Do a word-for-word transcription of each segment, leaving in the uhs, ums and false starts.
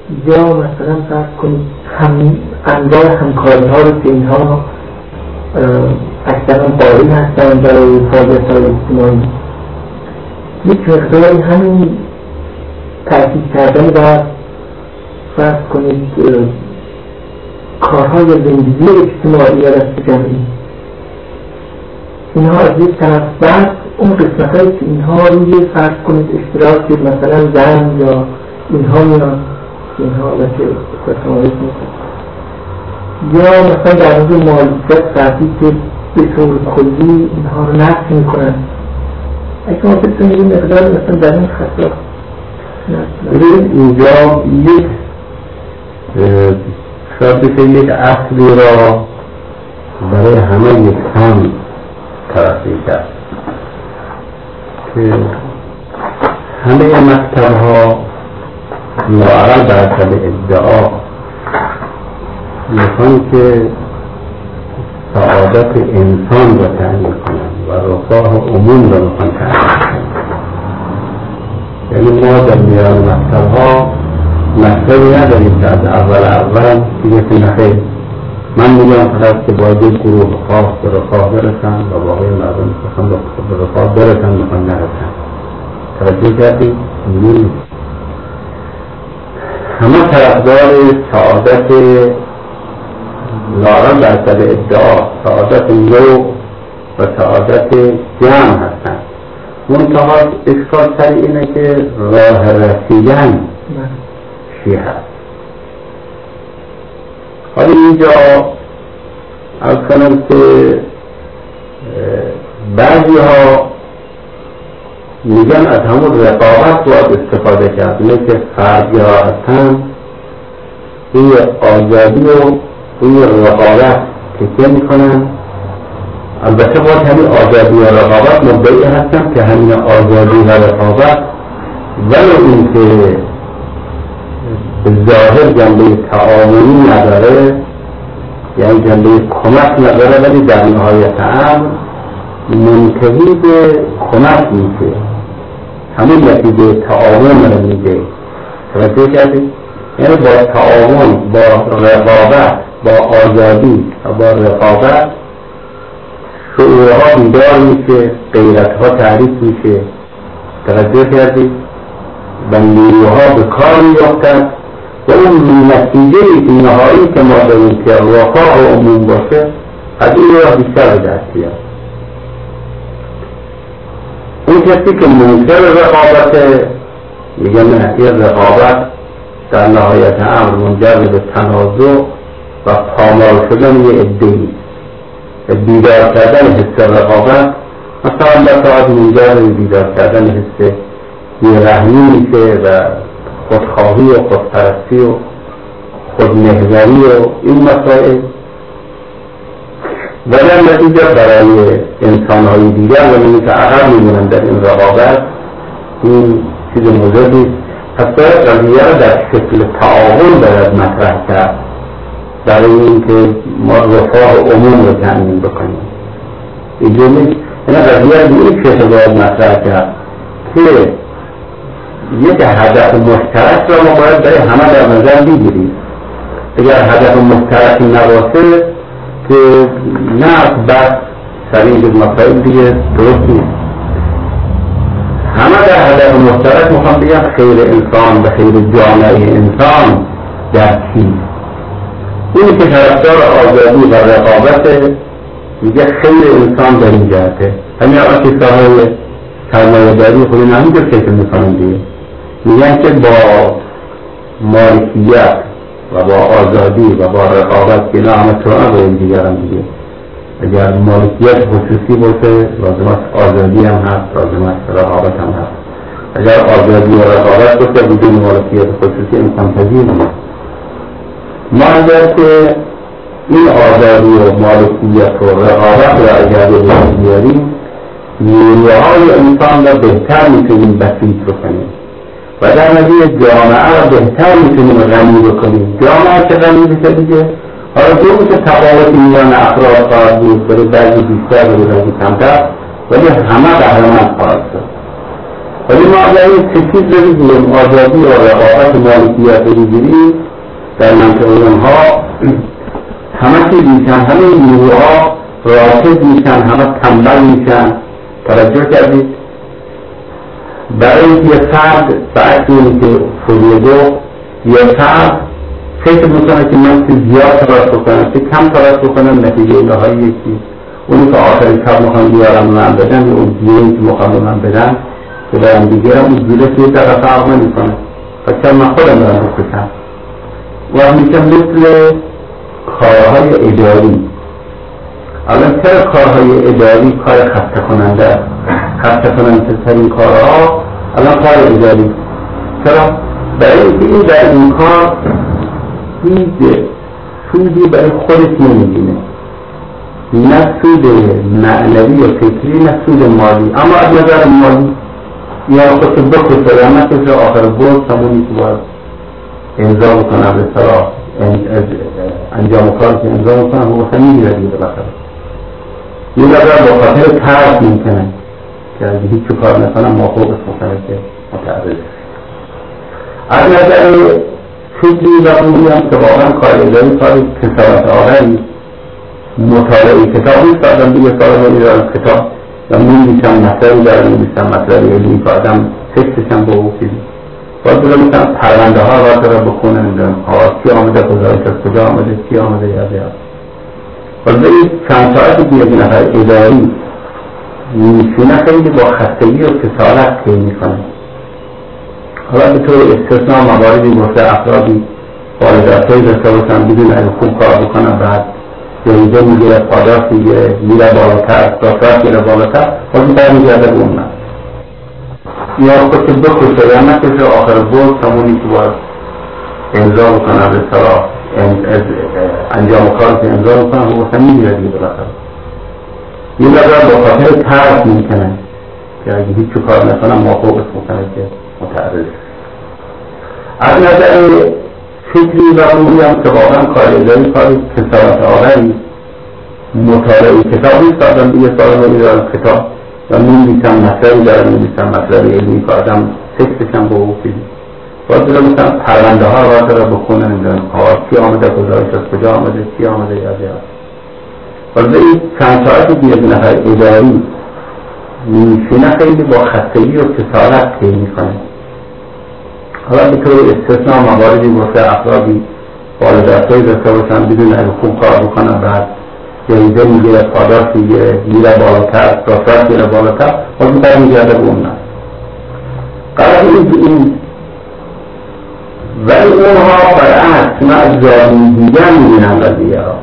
یا مثلا فرض کنید هم انواع همکاری ها رو که اینها اکثرا قاری هستن برای فعالیت های اجتماعی، یک مقداری همین تأکید کردن و فرض کنید کارهای زندگی اجتماعی یا دست جمعی، اینها از یک طرف، بعد اون قسمت هایی که اینها روی فرض کنید اشتراک مثلا زن یا اینها میان اینها لکه فرسانویت میکنه، یا مثلا در مورد مالکیت فردی که به طور کلی اینها رو نفی میکنن. اگه ما بتونیم این مقدار مثلا در این خطا ببینید اینجا یک شاید بشه یک اصلی را برای همه یک هم ترسیم کرد که همه مکتب ها لااقل بر اصل ادعا میخوان که سعادت انسان را تأمین کنند و رفاه عموم را میخوان تأمین کنند. یعنی ما در میان مکتب ها مکتبی نداریم که از اول اول دیگه که نخیر من میگم فقط که باید یک گروه خاص به رفاه برسن و باقی مردم میخوان به رفاه برسن میخوان نرسن. توجه کردیم؟ نیست. همه طرفدار سعادت لااقل بر اصل ادعا، سعادت نوع و سعادت جمع هستند. منتها اشکال سر اینه که راه رسیدن چی هست. حالا اینجا از کنم که بعضی ها میگن از همون رقابت باید استفاده کرد، نه که فردی ها هستن روی آزادی و روی رقابت تکیه میکنن. البته باید همین آزادی و رقابت مدعی هستن که همین آزادی و رقابت ولو این که به ظاهر جنبه تعاملی نداره، یعنی جنبه کمک نداره، ولی در نهایت امر منتهی به کمک میشه، همین نتیجه تعاون رو میده. توجه کردید؟ یعنی با تعاون، با رقابت، با آزادی و با رقابت شعورها بیدار میشه، غیرتها تعریف میشه. توجه کردید؟ و نیروها به کار میافتند و اون نتیجه که نهایی که ما داریم که رفاه و عموم باشه از این را بیشتر به دست بیاد. اون کسی که منکر رقابت میگه نه، این رقابت در نهایت امر منجر به تنازع و پامال شدن یه عده‌ای، بیدار کردن حس رقابت مثلا در ساعت منجر به بیدار کردن حس بیرحمی میشه و خودخواهی و خودپرستی و خودمحوری و این مسائل، و در نتیجه برای انسان‌های دیگر و اینی که عقب میمونن در این رقابت این چیز مضری. حتی قضیه را در شکل تعاون باید مطرح کرد برای اینکه ما رفاه عموم رو تأمین بکنیم. اینجا نیست. این قضیه را به این شکل باید مطرح کرد که یک هدف مشترک را ما باید برای همه در نظر بگیریم. اگر هدف مشترک نباشه که نه بس سریع به مسائل دیگه درست نیست. همه در هدف مشترک میخوام بگم خیر انسان و خیر جامعه انسان در چی؟ اینی که طرفدار آزادی و رقابت میگه خیر انسان در این جهته. همین آقا که صاحب سرمایه داری خودی نمیگه فکر میکنن دیگه، میگن که با مالکیت و با آزادی و با رقابت که نامه تو با این دیگران دیگه. اگر مالکیت خصوصی باشه لازم است آزادی هم هست، لازم است رقابت هم هست. اگر آزادی و رقابت باشه بدون مالکیت خصوصی امکان پذیر نیست. ما اگر که این آزادی و مالکیت و رقابت را اگر به بیاریم نیروهای انسان را بهتر میتونیم بسیط بکنیم و در نتیجه جامعه را بهتر میتونیم غنی بکنیم. جامعه که غنی بشه دیگه حالا دو میشه تفاوت میان افراد خواهد بود، برای بعضی بیشتر برای بعضی کمتر، ولی همه قهرمان خواهد شد. ولی ما اگر این تکیز رو بگیریم آزادی و رقابت مالکیت رو بگیریم در منطقه اونها همه چی میشن، همه نیروها راکد میشن، همه تنبل میشن. توجه کردید؟ برای اینکه یه فرد بعد اینی که فوریه گفت یه فرد فکر میکنه که من که زیاد تلاش بکنم که کم تلاش بکنم نتیجه اینهای یکی اونی که آخری کار میخوام بیارم من بدم یا اون گیری که میخوام من بدم که برم بگیرم اون گیره که یه طرف فرق نمیکنه و چون من خودم برم بکشم و میشه مثل کارهای اداری. الان چرا کارهای اداری کار خسته کننده خسته کننده ترین کارها الان کار اداری؟ چرا؟ برای اینکه این در این کار هیچ سودی برای خودش نمیدینه، نه سود معنوی و فکری نه سود مالی. اما از نظر مالی یا خودت بکشه یا نکشه آخر بود همونی که باید امضا میکنم به صلاح انجام کار که امضا میکنم و وقتا میگیره دیگه بخیر یه نظر با خاطر ترس میکنه که اگه هیچ کار نکنم موافقش میکنه که متعرض. از نظر فکری و روحی هم که واقعا کار اداری کاری کسارت آوری مطالعه کتابی کردم دیگه کار رو دارم کتاب و می‌نویسم مسائلی دارم می‌نویسم مسائلی علمی که آدم فکرشم به او چیزی باید بودم می‌کنم پرونده ها را دارم بخونه می‌دونم کی آمده گزارش از کجا آمده کی آمده یاد یاد ولی این چند ساعتی که یک نفر اداری می‌شونه خیلی با خستگی و کسالت کار می‌کنه. حالا به طور استثناء مواردی گفته افرادی والدرسایی داشته باشن بدون اگه خوب کار بکنن بعد جایزه میگیره پاداش میگیره میره بالاتر داشت میره بالاتر خودی بر میگرده به اون من یا خودش بکشه یا نکشه آخر بود همونی که باید امضا بکنن به صلاح انجام کار که امضا بکنن و وقتا میگیره دیگه بالاخره یه نظر با خاطر ترس میکنه که اگه هیچ کار نکنم موافقش میکنه که متعرض. از نظر فکری و روحی هم که واقعا کار اداری کاری کسارت آوری مطالعه کتابی کردم دیگه سال رو میدارم کتاب و می‌نویسم مسائلی دارم می‌نویسم مسائلی علمی که آدم فکرشم به او چیزی باید بودم مثلا پرونده ها را داره بخونه نمیدونم کی آمده گزارش از کجا آمده کی آمده یاد یاد ولی این چند ساعتی که یک نفر اداری میشونه خیلی با خستگی و کسالت کار میکنه. حالا به طور استثناء مواردی گفته افرادی والدرسایی داشته باشن بدون اگه خوب کار بکنن بعد جایزه میگیره پاداش میگیره میره بالاتر داشت میره بالاتر خودی بر میگرده به اون من قرار این ولی اونها برعکس من از زادی دیگر میبینم قضیه ها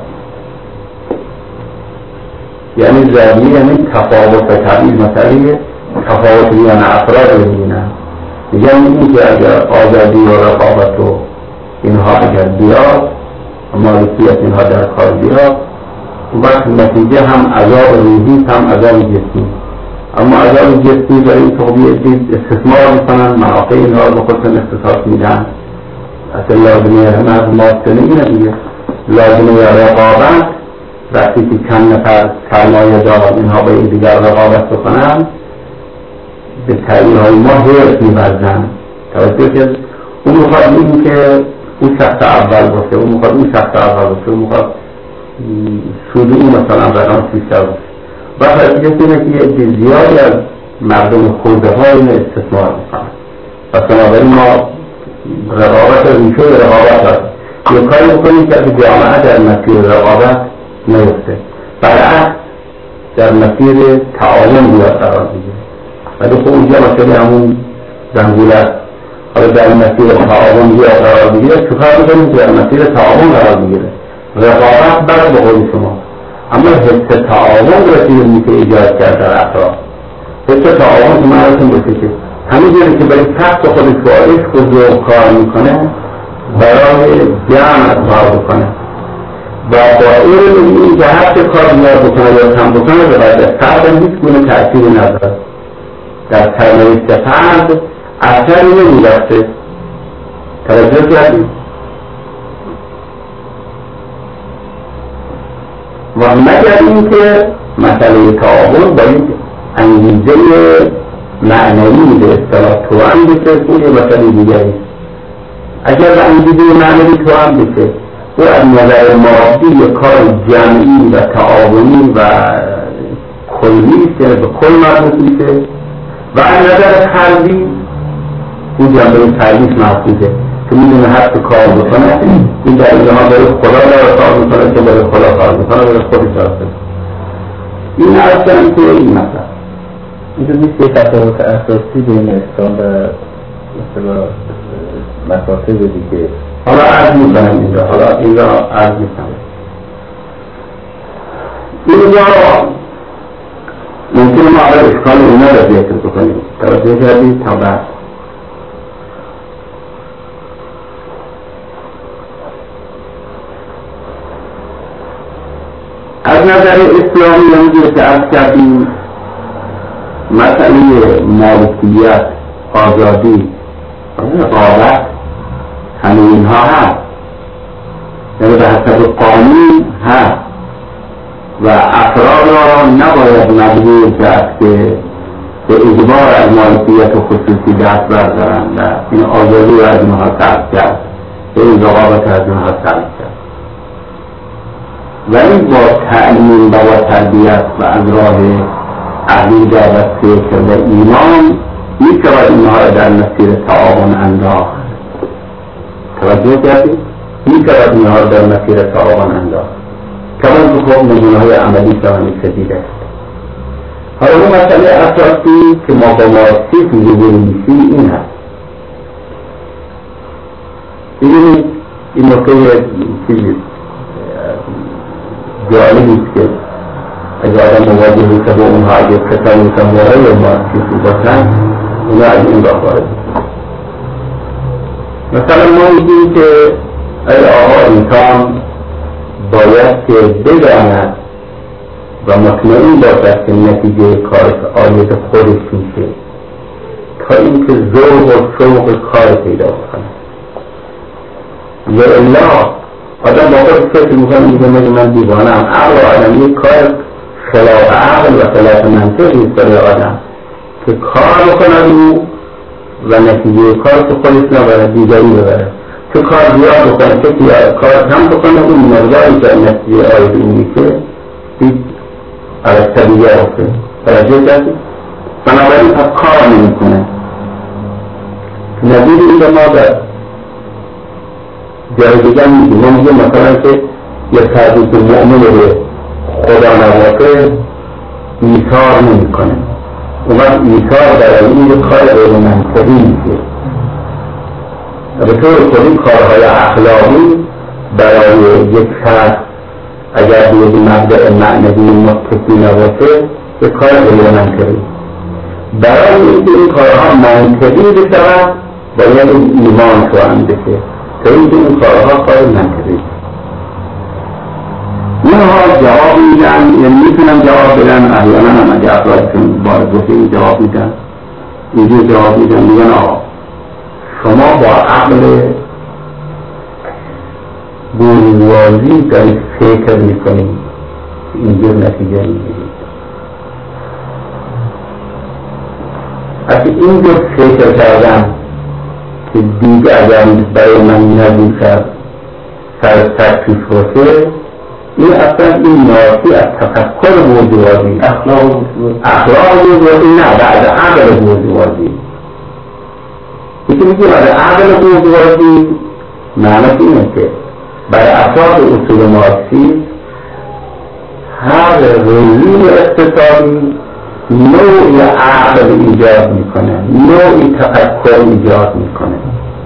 یعنی زادی یعنی تفاوت و تبعیض مسئله تفاوت میان افراد رو میبینم دیگر این که اگر آزادی و رقابت و اینها اگر بیاد مالکیت اینها در کار بیاد وقت نتیجه هم عذاب روحی هم عذاب جسمی اما عذاب جسمی برای این طبیعی استثمار میکنن منافع اینها رو به خودشون اختصاص میدن اصلا لازمه همه ماستنه اینه دیگه لازمه رقابت وقتی که چند نفر سرمایه دار اینها به این دیگر رقابت بکنن به تعیین های ما حیرت می‌ورزن توجه که اون میخواد این که اون شخص اول باشه اون میخواد اون شخص اول باشه اون میخواد سود اون مثلا رقم بیشتر باشه و نتیجه اینه که یه زیادی از مردم خورده ها اینو استثمار میکنن و بنابراین ما رقابت ریشه رقابت هست یه کاری بکنیم که جامعه در مسیر رقابت نیفته برعکس در مسیر تعاون بیاد قرار بگیره ولی خب اونجا مسئله همون زنگولت حالا در مسیر تعاون بیاد قرار بگیره چکار بکنیم که در مسیر تعاون قرار بگیره رقابت برای به قول شما اما حس تعاون رسیدی که ایجاد کرد در افراد حس تعاون که معرفتون بشه که همین جوری که برای کسب خودش با عشق و ذوق کار میکنه برای جمع کار بکنه و با این این که هر چه کار بیاد بکنه یا کم بکنه به بعد از فرد هیچ گونه تأثیری نداره در سرنوشت فرد اثری نمی‌رسه. توجه کردید؟ و مگر اینکه مسئله تعاون با یک انگیزه معنوی به اصطلاح توأم بشه اون یه مسئله دیگری. اگر به انگیزه معنوی توأم بشه او از نظر مادی یک کار جمعی و تعاونی و کلی است، به کل مربوط میشه و از نظر قلبی او جنبه تربیت محفوظه که میدونه هر چه کار بکنه این در اینها برای خدا داره کار میکنه که برای خدا کار میکنه برای خودش داره. این اصلا که این مثلا اینجا نیست یک تفاوت اساسی بین اسلام و مثلا مکاتب دیگه. حالا عرض میکنم اینجا حالا اینجا عرض میکنم اینجا ممکنه ما اول اشکال اونا را ذکر بکنیم توجه کردید تا بعد. از نظر اسلامی همونجور که عرض کردیم مسئله مالکیت، آزادی، رقابت همه اینها هست، یعنی به حسب قانون هست و افراد را نباید مجبور کرد که به اجبار از مالکیت و خصوصی دست بردارند و این آزادی را از اینها سلب کرد، این رقابت از اینها سلب کرد. ولی با تعلیم و با تربیت و از راه عقیده و فکر و ایمان میشود اینها را در مسیر تعاون انداخت. توجه کردید؟ میشود اینها را در مسیر تعاون انداخت. کمان که خب نمونه های عملی شوانی شدید است. حالا اون مسئله اساسی که ما با مارکسیسم روبرو میشیم این هست. این این نکته چیزی جالبی است که اگر آدم مواجه میشه با اونها اگه کسانی میشن وارد مارکسیسم باشن اونا از این راه وارد میشن. مثلا ما میگیم که ای آقا انسان باید که بداند و مطمئن باشد که نتیجه کارش آید خودش میشه تا اینکه ذوق و شوق کار پیدا کنه. و الا آدم با خود فکر میکنه میگه مگه من دیوانم. عقل آدم یک کار خلاف عقل و خلاف منطقی است برای آدم که کار بکنه او و نتیجه کار که خودش نبره دیگری ببره. که کار زیاد بکنه که کار کم بکنه اون مقداری که نتیجه آید او میشه هیچ عرصه دیگه افته توجه کردی؟ بنابراین پس کار نمی کنه. نظیر این به ما در جای دیگر میگیم ما میگیم مثلا که یک تردید مؤمن به خدا نواته ایثار نمی کنه. اون وقت ایثار برای این یک کار غیر منطقی میشه. به طور کلی کارهای اخلاقی برای یک شخص اگر به یک مبدأ معنوی متکی نباشه یک کار غیر منطقی. برای اینکه این کارها منطقی بشود باید ایمان توأم بشه تا اینکه این کارها کار منطقی. اینها جواب میدن، یعنی میتونن جواب بدن، احیانا هم اگه افرادشون بارگوشه این جواب میدن اینجور جواب میدن میگن آقا شما با عقل بوروازی دارید فکر میکنید اینجور نتیجه میگیرید. اگه اینجور فکر کردم که دیگه اگر برای من نبوشد سرستر پیش باشه این اصلا این ناسی از تفکر بوروازی اخلاق بوروازی نه بعد عقل بوروازی. یکی میگه برای عقل بوروازی معنی اینه که برای اساس اصول مارکسی هر رژیم اقتصادی نوعی عقل ایجاد میکنه، نوعی تفکر ایجاد میکنه.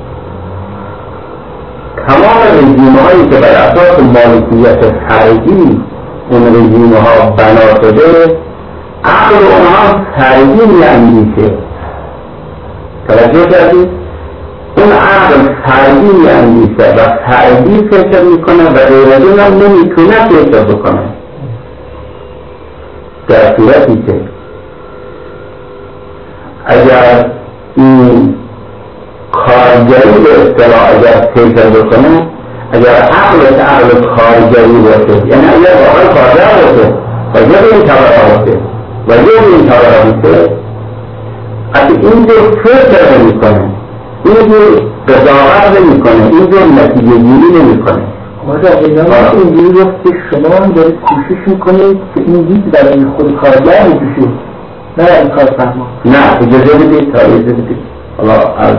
تمام رژیم هایی که بر اساس مالکیت فردی اون رژیم ها بنا شده عقل اونها فردی میاندیشه. توجه کردید؟ اون عقل فردی میاندیشه و فردی فکر میکنه و غیرازون هم نمیتونه فکر بکنه. در صورتی که اگر این کارگری به اصطلاح اگر فکر بکنه اگر عقلش عقل کارگری باشه یعنی اگر واقعا کارگر باشه و یه به این طبقه باشه و یه به این طبقه باشه اصلا اینجور فکر نمی کنه، اینجور قضاوت نمی کنه، اینجور نتیجه گیری نمی کنه. ماذا اینا اینجوری گفت که شما دارید کوشش میکنید که این دید برای خود کارگر میکشید نه این کار فرما. نه اجازه بدید تا اجازه بدید حالا از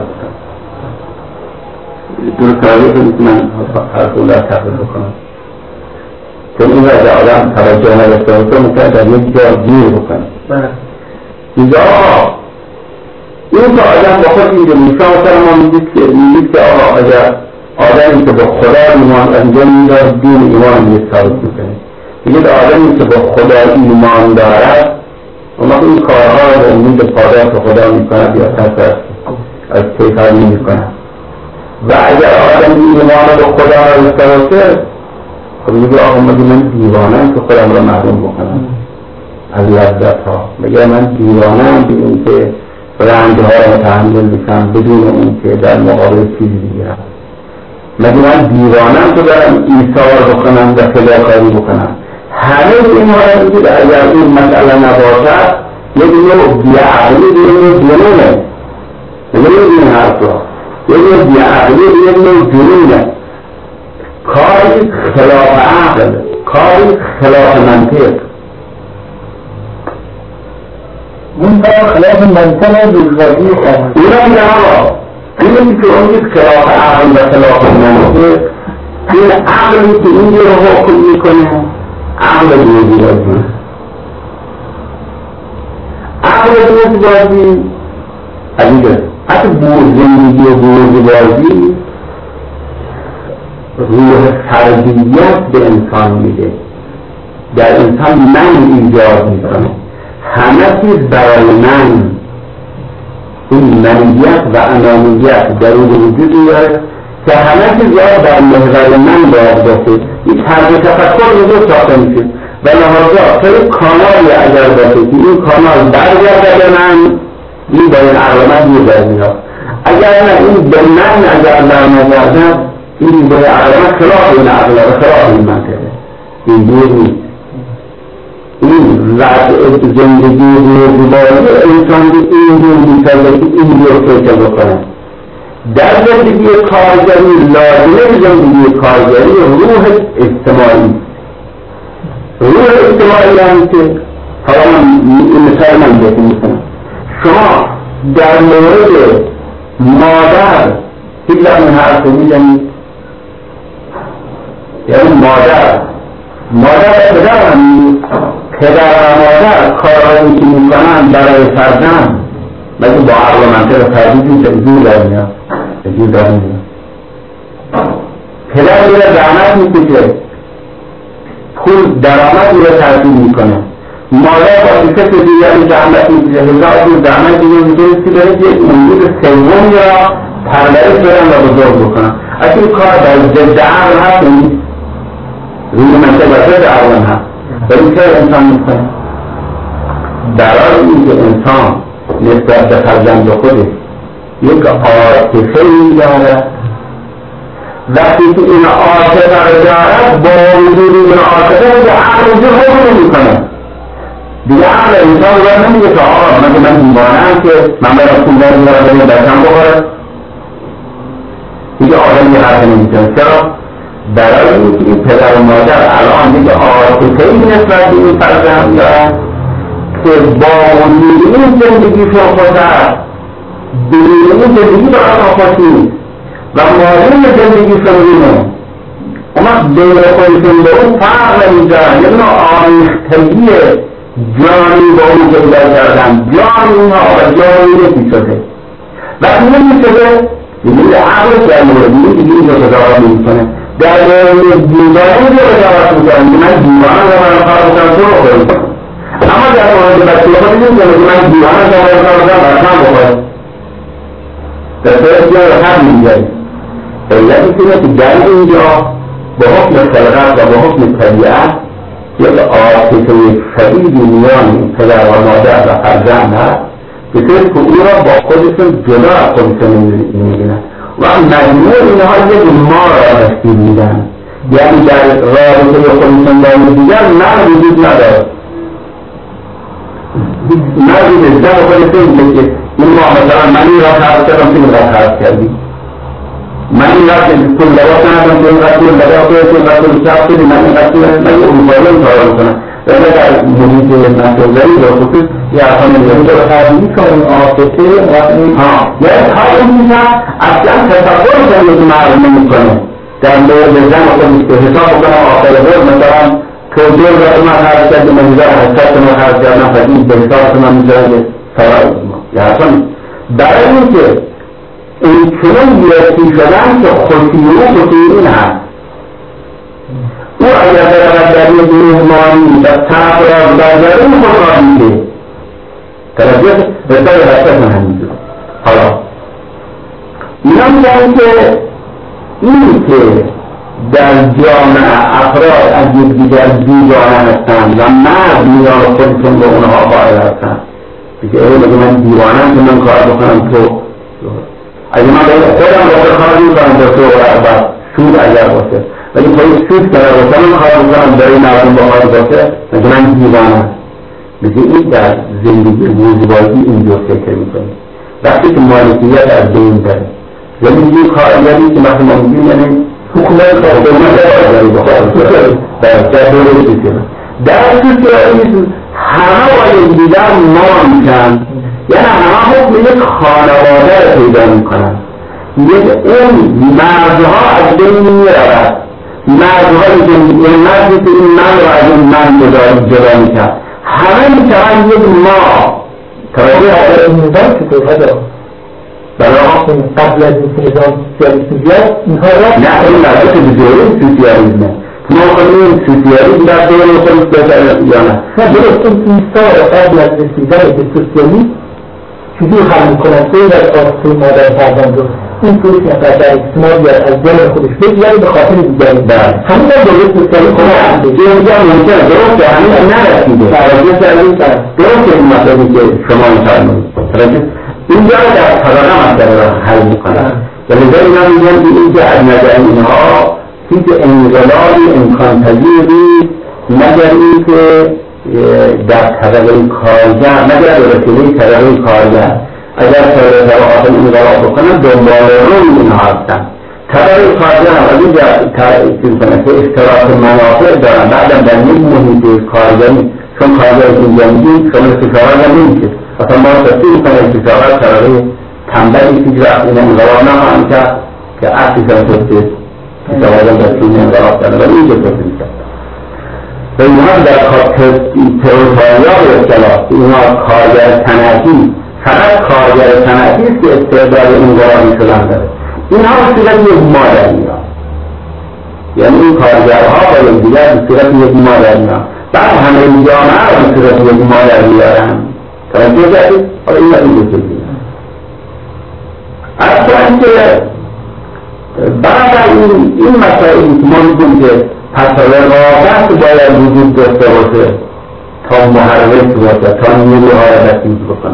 دور کاری کنید من حرف اون را تقریب بکنم چون این را از آدم توجه نداشته باشه ممکن در یک جا گیر بکنه. اینجا آقا این که آدم با خود اینجا میشه مثلا ما میدید که میدید که آقا اگر آدمی که با خدا ایمان انجام میدار دین ایمان میده ثابت میکنه. میگه آدمی که با خدا ایمان دارد اما این کارها رو امید پاداش خدا میکند یا ترس از پیکار نمیکند و اگر آدم ایمان رو با خدا رسته باشه خب میگه آقا مگه من دیوانم که خودم رو معلوم بکنم از لذت ها. میگه من دیوانم به این که رنج ها رو تحمل بکنم بدون اون که در مقابل چیزی دیگرم. مگه من دیوانم که برم ایثار بکنم و فداکاری بکنم. همه اینها را میگید اگر این مسئله نباشد یک نوع بیعقلی یک نوع جنونه. نمید این حرف را یک نوع بیعقلی یک نوع جنونه. کاری خلاف عقل، کاری خلاف منطق. این کار خلاف منطق دوزداری کنم اینا میگن آقا اینی که اونید خلاف عقل و خلاف منطق این عقلی که اینجا رو حکم میکنه عقل دوزی بازی. عقل دوزی بازی عزیزه حتی زندگی و دوزی بازی روح تربیت به انسان میده، در انسان من ایجاد میکنه، همه چیز برای من. این منیت و انانیت در اون وجود داره که همه چیز باید در محور من باید باشه. این طرز تفکر اینجا ساخته میشه و لحاظا توی کانالی اگر باشه که این کانال برگرده به من این با این عقل من دیر در میاد. اگر نه این به من اگر در نگردم این با این عقل من خلاف این عقل و خلاف این منطقه. این دیر نیست. این وضع زندگی روزمره انسان که اینجور می‌کنه که اینجور فکر بکنه. در زندگی کارگری لازمه زندگی کارگری روح اجتماعی. روح اجتماعی یعنی که حالا این مثال من بهتون میکنم. شما در مورد مادر هیچ این حرف رو میزنید یعنی مادر مادر پدر هم پدر و مادر کارهایی که میکنن برای فرزند مگه با عقل و منطق فردی جور در میاد جور در میاد. پدر میره زحمت میکشه پول درآمد میره ترتیب میکنه، مادر با فکر دیگری زحمت میکشه هزار جور زحمت دیگه میتونستی بره که یک موجود سوم یا پرورش برن و بزرگ بکنن. اصلا این کار در ضد عقل هست نیست، روی منطق و ضد عقل هست. ولی که انسان میکنه برای اینکه انسان نسبت به فرزند خودش یک عاطفه‌ای دارد، وقتی که این عاطفه را دارد با وجود این عاطفه به عقل اینجا حکم نمیکنه. دیگه عقل انسان را نمیگه که آقا مگه من دیوانه‌ام که من برای پول دارم برای بچه‌م بخوره. دیگه آدم یه حرف نمیکنه. چرا؟ برای اینکه این پدر و مادر الان دیگه عاطفه‌ای نسبت به این فرزند دارن که با وجود این زندگیشون خود هست بدون این زندگی برای خوش نیست و مادرین زندگیشون اینه اما بین خودشون به اون فرق نمیذارن. یه نوع آمیختگی جانی با اون پیدا کردن، جان اینها و جانی نمی شده وقتی نمی شده دیگه عقل در موردی دیگه اینجا قضاوت نمی‌کنه. در مورد دیوانه رو قضاوت می‌کنه که من دیوانه رو من کار بکنم تو رو بکنم، اما در مورد بچه خودی نمی‌کنه که من دیوانه رو من کار بکنم بچه‌م بکنم. در طرف جا رو هم می‌گذاری علت اینه که در اینجا به حکم خلقت و به حکم طبیعت یک عاطفه شدیدی میان پدر و مادر و فرزند هست که طور که او را با خودشون جدا از خودشون می‌بینن و مجموع اینها یک ما را تشکیل میدن. یعنی در رابطه خودشون با دیگر نه وجود نداره، نه وجود زن خودشون که این ما مثلا من این را خرد کردم تو این را خرد کردی من این را که کل لباس ندارم تو این را کل لباس تو این را کل شخص کردی من این را کل من این اروپایی این کار رو کنم ولی در محیط مسئولی با خصوص یه اصلا نمیدونی تو خربی کنم آفته ها یعنی حال این میشن اصلا تصور کنید که معلوم نمی کنه در مورد زن و خودش که حساب کنم آخر بود مثلا تو دور را تو من خرد کردی من دیگر حساب من خرد کردم فدید به حساب تو من میشنم که سوال یا اصلا برای این که این چنون یکی شدن که خطیرو خطیرین هست او اگر برود در یک مهمانی و تفراد برداره این خود را میده توجه بسیار رسط من همینجور حالا اینا میگن که این که در جامعه افراد از یک دیگر بیگانه هستند و مرد میان خودشون به اونها قائل هستند بگه ای مگه من دیوانم که من کار بکنم تو اگه من خودم باشه کار میکنم با تو و سود اگر باشه ولی خواهی سود کنه باشه من کار بکنم برای مردم با کار باشه مگه من دیوانم بگه این در زندگی بوزبازی اینجور فکر میکنی وقتی که مالکیت از بین داره یعنی یه کارگری که وقتی ما میگیم یعنی حکومت کارگری با کار در دوره سوسیالیسم در سوسیالیسم همه با دیگر ما میشن یعنی همه حکم یک خانواده رو پیدا میکنن یک اون مردها از بین میرود مردهایی که این مردی که این من رو از این من جدا میکرد همه میشن یک ما توجه هست این نظام که توفده برای قبل از این نظام سوسیالیسم بیاد اینها را نه این مربوط به دوره سوسیالیسمه ما خودمون سوسیالیسم در دوره خودش بهتر یا نه درست این سال قبل از رسیدن به سوسیالیسم چیزی خواهی کنند که این از آسوی مادر فرزند رو این طوری که در اجتماع بیاد از دل خودش بگیره به خاطر دیگری همین هم درست سوسیالیسم کنند که اینجا ممکنه درست که همین هم نرسیده توجه کردیم درست که این مطلبی که شما می‌فرمایید اینجا در طبقه مسئله را حل می‌کنند و لذا اینا میگن که اینجا از نظر اینها هیچ انقلابی امکان پذیری مگر اینکه در طبقه کارگر مگر در وسیله طبقه کارگر اگر طبقات انقلاب بکنن دنبال روی اینها هستن طبقه کارگر هم از اینجا چیز کنه که اشتراک منافع دارن بعدم در یک محیط کارگری چون کارگر اینجا میگیم شما استشارت هم نمیشه اصلا ما تصدیل کنه استشارت طبقه تنبلی که رفت این انقلاب نخواهم کرد که اصلی کنه شواهدم در چون انقلاب کرده ولی اینجا تصدیل کرد و اینها در تئوری‌ها به اصطلاح اینها کارگر صنعتی فقط کارگر صنعتی است که استعداد انقلابی شدن داره اینها به صورت یک مادر میاد یعنی این کارگرها با یکدیگر به صورت یک مادر میاد بعد همه جامعه را به صورت یک مادر میارن توجه کردید حالا این اینجا تصدیل اصلا که بعد این این مسائلی که ما میگیم که پس رقابت باید وجود داشته باشه تا محرک باشه تا نیروها را دستگیر بکنه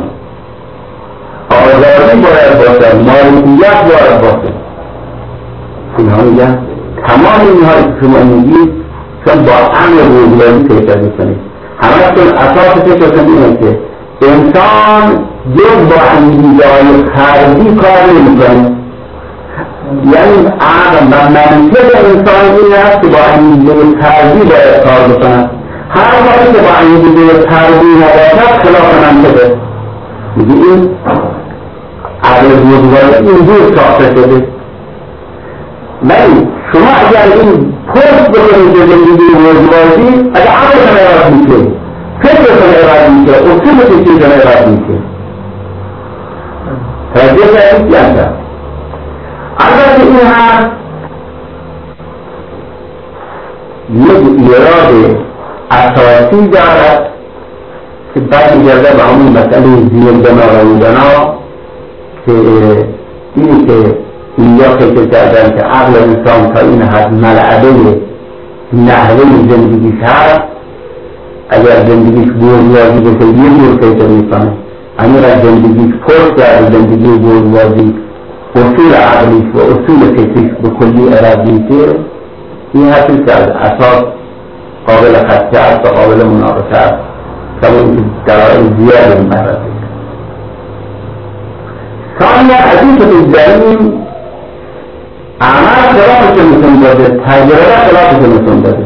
آزادی باید باشه مالکیت باید باشه اینها میگن تمام اینها که شما میگید چون با امر بزرگی فکر میکنید همه‌تون اساس فکرتون اینه که انسان جز با انگیزه‌های خارجی کار نمیکنه یعنی عقل و منطق انسان این است که با انگیزه خارجی باید کار بکنه هر وقتی که با انگیزه خارجی نباشد خلاف منطقه میگه این عقل بزرگی اینجور ساخته شده ولی شما اگر این پشت بکنید به زندگی بزرگی اگر عقلتون عوض میشه فکرتون عوض میشه اصول فکرتون عوض میشه توجه کردید یعنی البته این هم یک ایراد اساسی دارد که بعد میگرده به همون مسئله زیردنا و ایدنا که اینی که اینجا فکر کردن که عقل انسان تا این حد ملعبه نحوه زندگیش هست اگر زندگیش بوروازی بشه یه جور فکر میکنه همین را زندگیش پشت در زندگی بوروازی اصول عقلیش و اصول فکریش به کلی ارادی میشه این حرفی که از اساس قابل خدشه است و قابل مناقشه است سبب که دلایل زیاد این بحث اما حدیث الزعیم عمل خلافش نشون داده، تجربه خلافش نشون داده.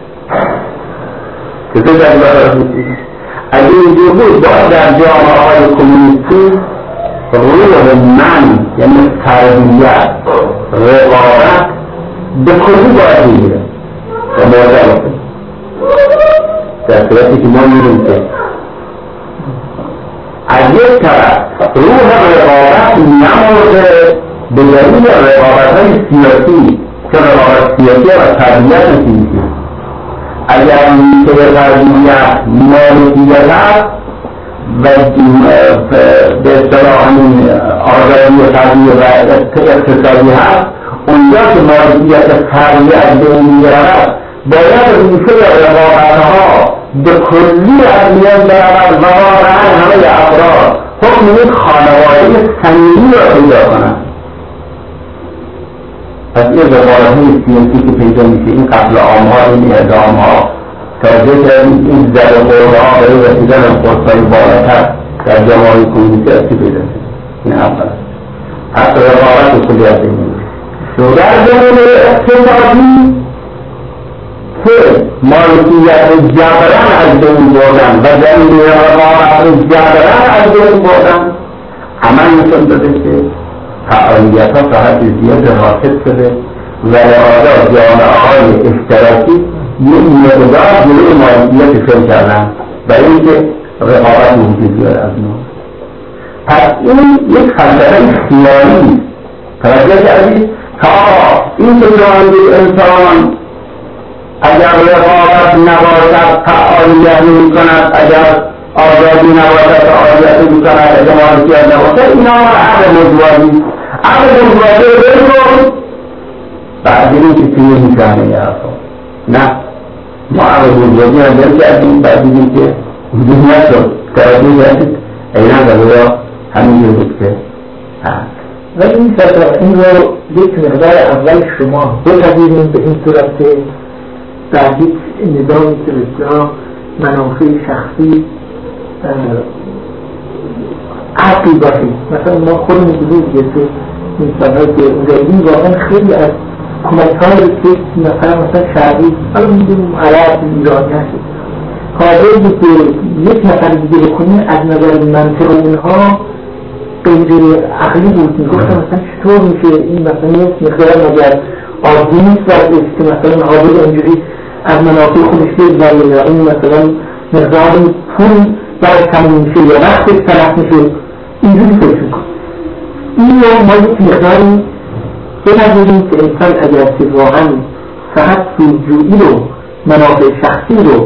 که تو تجربه می‌کنی. اگه اینجور بود باید در جامعه های کمونیستی روح من یعنی تربیت رقابت به کلی باید میگیره و موضع باید در صورتی که ما میریم که از یک طرف روح رقابت نمورده به دلیل رقابت های سیاسی که رقابت سیاسی و تربیت سیاسی اگر میشه تربیت مالکیت هست و به اصطلاح همین آزادی و تربیت و اقتصادی هست اونجا که مالکیت تربیت به این میگرد باید ریشه رقابتها به کلی از میان برود و واقعا همه افراد حکم یک خانواده صمیمی را پیدا کنند. پس این رقابت‌های سیاسی که پیدا میشه این قتل عام‌ها این اعدام‌ها تازه که این زد و خورها برای رسیدن خودهای بالاتر در جامعه کمونیستی هستی پیدا شد. این اول پس رقابت کلی از این میشه در زمین اقتصادی که مالکیت جبران از بین بردن و زمین رقابت جبران از بین بردن عمل نشون داده که فعالیت ها فقط زیاد حاصل شده و لحاظا جامعه های اشتراکی یک مقدار جلوی مالکیت شروع کردن برای اینکه رقابت موجود بیاد از نو. پس این یک فلسفه خیالی توجه کردید تا این که انسان اگر رقابت نباشد فعالیت می‌کند، اگر آزادی نباشد فعالیت می‌کند، اگر مالکیت نباشد اینا عقل موضوعی عقل موضوعی بگم بعد این که توی می‌کنه یا نه ما عقل موضوعی هم دل کردیم بعد دیدیم که وجود نشد توجه کردید اینا در همین بود که هست و این سطح این رو یک مقدار اول شما بپذیریم به این صورت که در هیچ نظامی که بسیار منافع شخصی عقلی باشید. مثلا ما خودمون دیدیم که این سالهای که اونجایی واقعا خیلی از کمک‌های که مثلا مثلا شعبی حالا میدونیم عرب ایرانی هست قادر بود که یک نفر دیگه بکنیم از نظر منطق اونها غیر عقلی بود. میگفتم مثلا چطور میشه این مثلا یک مقدار مگر عادی نیست وقتی که مثلا عادل اینجوری از منافع خودش بگذاره یا این مثلا مقدار پول برای تموم میشه یا وقتش تلف میشه اینجوری فکر میکنم. این رو ما یک مقداری بنظریم که انسان اگر که واقعا فقط سودجویی رو منافع شخصی رو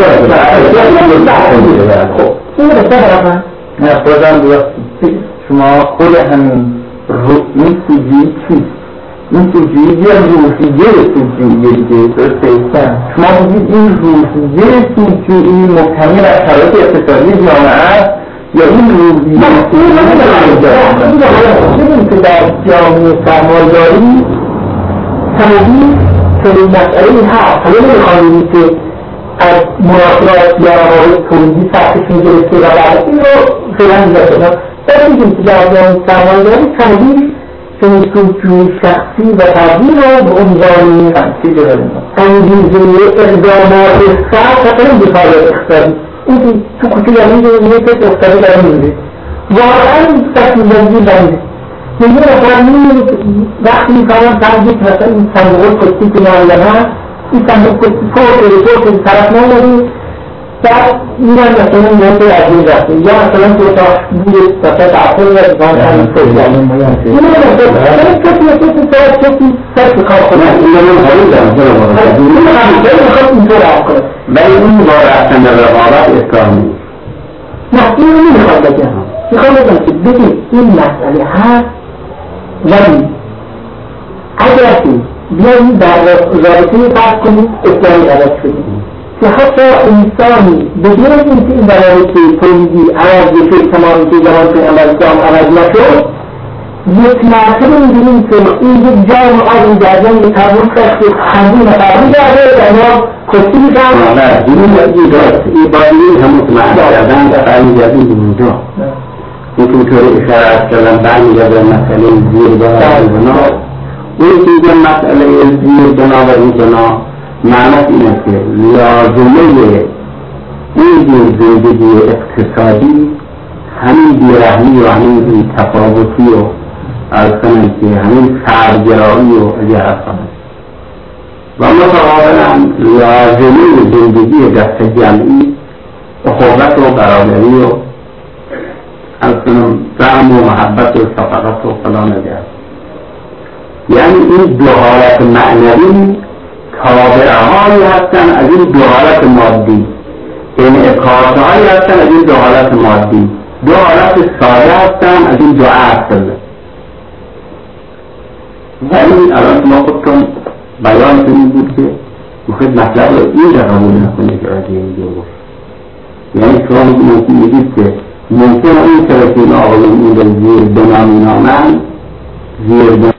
این رو بسته نه خودم بیاستی شما خود همین این سودجویی چیست؟ این سودجویی یه روحیه سودجویی دیگه درسته؟ شما بگید این روحیه سودجویی مبتنی بر شرایط اقتصادی جامعه است یا این روحیه سودجویی که در جامعه سرمایه‌داری تمامی چنین مسئله‌ای هست. حالا نمی‌خواهیم که از مناسبات یا روابط تولیدی سختش می‌گرفته و بعد این رو فعلا می‌ذارم. باید میگیم که در جامعه سرمایه‌داری تمامی چنین سودجویی شخصی و تغییر رو به عنوان انگیزه اقدامات سخت و خیلی بفعالیت اقتصادی این که تو کوچه یعنی یه کس اقتصادی داره می‌بینه واقعا تصمیم‌گیری بنده یعنی مثلا وقتی می‌فهمم فرضی که مثلا این صندوق پستی که معلم هست این صندوق پستی پول رو طرف نماری بعد میرن مثلا میرن توی از این رفته یا مثلا توی تا بوده مثلا تعطیل و بزن همین توی این رو مثلا کسی کسی ساعت کسی سر کار کنه این رو خیلی دارم این رو خیلی میخواد اینطور هم کنه ولی این بار اصلا در رقابت اسلامی نه این رو نمیخواد بگم میخواد بگم که بگیم این مسئله هست ولی اگر که بیاییم در رابطه فرض کنید اسلامی عوض شدیم که حتی انسانی بدون اینکه این روابط تولیدی عوض بشه تمامی که زمان که امریکام عوض نشد یک مرتبه می‌بینیم که این یک جامعه این جریان یک تغییر کرد که خندی نفرمی کرده و اینا کشتی می‌شن نه این ایبادی همون که معنی کردن در قرن جدید اونجا این که طور اشارت کردن برمیگه به مسئله زیر بنا و بنا. اون که میگه مسئله زیر بنا و این بنا معنیش اینه که لازمه این زندگی اقتصادی همین بیرحمی و همین تفاوتی و از کنن که همین سرگرایی و اگه هستن و متقابلا لازمه زندگی دست جمعی اخوت و برادری و از کنم رحم و محبت و شفقت و فلان اگر یعنی این دو حالت معنوی تابعهایی هستن از این دو حالت مادی، انعکاسهایی هستن از این دو حالت مادی، دو حالت ساده هستن از این دو اصل. ولی الان ما خودتون بیان کنیم بود که مخید مطلب رو این را قبول نکنه که راجعه این دو گفت. یعنی شما ممکن میگید که ممکن این طرف این آقایون این را زیر بنا می نامن زیر بنا